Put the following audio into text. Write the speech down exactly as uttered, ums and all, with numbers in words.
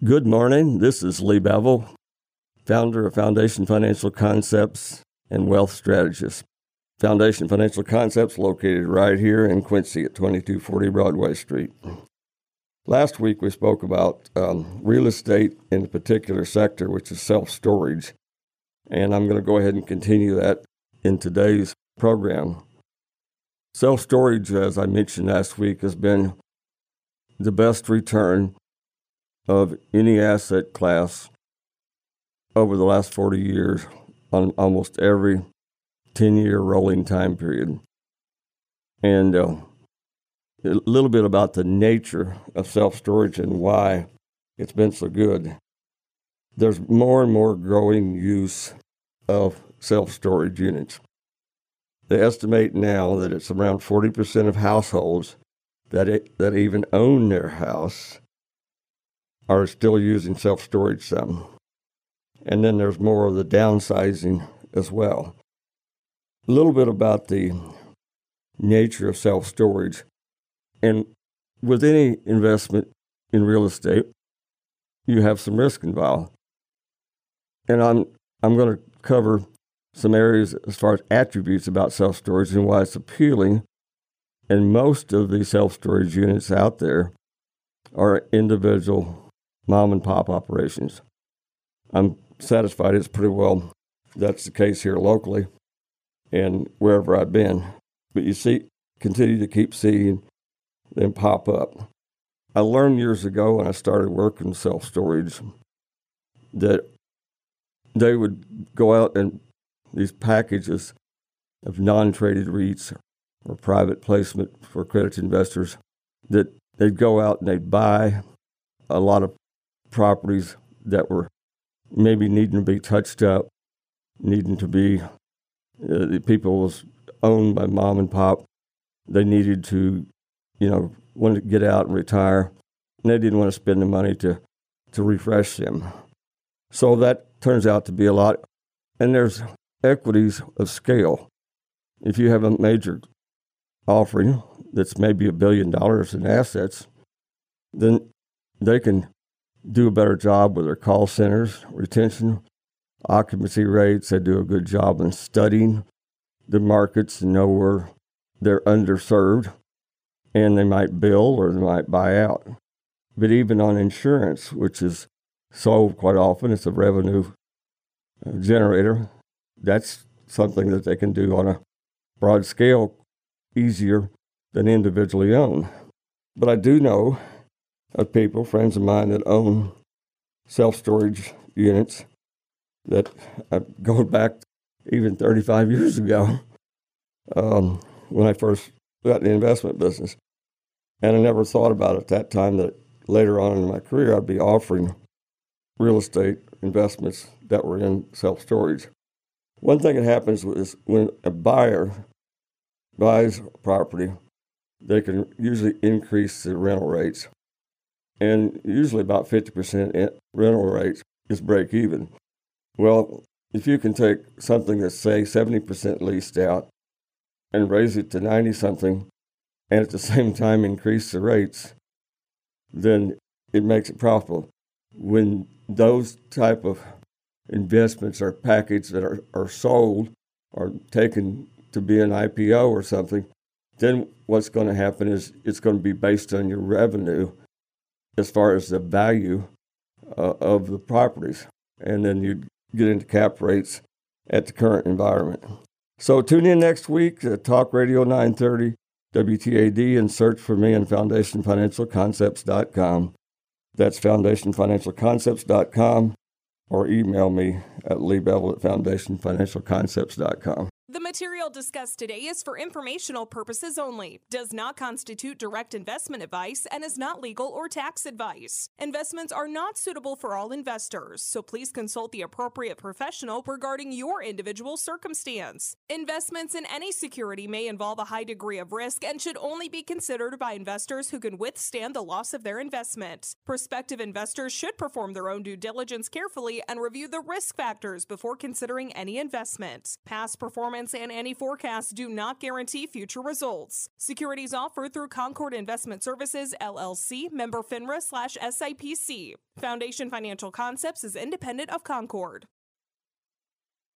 Good morning. This is Lee Bevel, founder of Foundation Financial Concepts and Wealth Strategist. Foundation Financial Concepts located right here in Quincy at twenty-two forty Broadway Street. Last week we spoke about um, real estate in a particular sector, which is self-storage. And I'm going to go ahead and continue that in today's program. Self-storage, as I mentioned last week, has been the best return of any asset class over the last forty years on almost every ten-year rolling time period. And uh, a little bit about the nature of self-storage and why it's been so good. There's more and more growing use of self-storage units. They estimate now that it's around forty percent of households that it, that even own their house are still using self-storage some. And then there's more of the downsizing as well. A little bit about the nature of self-storage. And with any investment in real estate, you have some risk involved. And I'm I'm going to cover some areas as far as attributes about self-storage and why it's appealing. And most of the self-storage units out there are individual mom and pop operations. I'm satisfied it's pretty well that's the case here locally and wherever I've been. But you see, continue to keep seeing them pop up. I learned years ago when I started working self-storage that they would go out and these packages of non-traded REITs or private placement for accredited investors, that they'd go out and they'd buy a lot of properties that were maybe needing to be touched up, needing to be, uh, the people was owned by mom and pop. They needed to, you know, wanted to get out and retire, and they didn't want to spend the money to, to refresh them. So that turns out to be a lot. And there's equities of scale. If you have a major offering that's maybe a billion dollars in assets, then they can do a better job with their call centers, retention, occupancy rates. They do a good job in studying the markets and know where they're underserved, and they might build or they might buy out. But even on insurance, which is sold quite often, it's a revenue generator. That's something that they can do on a broad scale easier than individually owned. But I do know of people, friends of mine, that own self-storage units that uh, go back even thirty-five years ago um, when I first got in the investment business. And I never thought about at that time that later on in my career I'd be offering real estate investments that were in self-storage. One thing that happens is when a buyer buys property, they can usually increase the rental rates. And usually about fifty percent rental rates is break even. Well, if you can take something that's, say, seventy percent leased out and raise it to ninety-something, and at the same time increase the rates, then it makes it profitable. When those type of investments are packaged that are, are sold or taken to be an I P O or something, then what's going to happen is it's going to be based on your revenue as far as the value uh, of the properties. And then you get into cap rates at the current environment. So tune in next week at Talk Radio nine thirty W T A D and search for me on foundation financial concepts dot com. That's foundation financial concepts dot com, or email me at leebevel at foundation financial concepts dot com. The material discussed today is for informational purposes only, does not constitute direct investment advice, and is not legal or tax advice. Investments are not suitable for all investors, so please consult the appropriate professional regarding your individual circumstance. Investments in any security may involve a high degree of risk and should only be considered by investors who can withstand the loss of their investment. Prospective investors should perform their own due diligence carefully and review the risk factors before considering any investment. Past performance trends and any forecasts do not guarantee future results. Securities offered through Concord Investment Services, L L C, member FINRA slash S I P C. Foundation Financial Concepts is independent of Concord.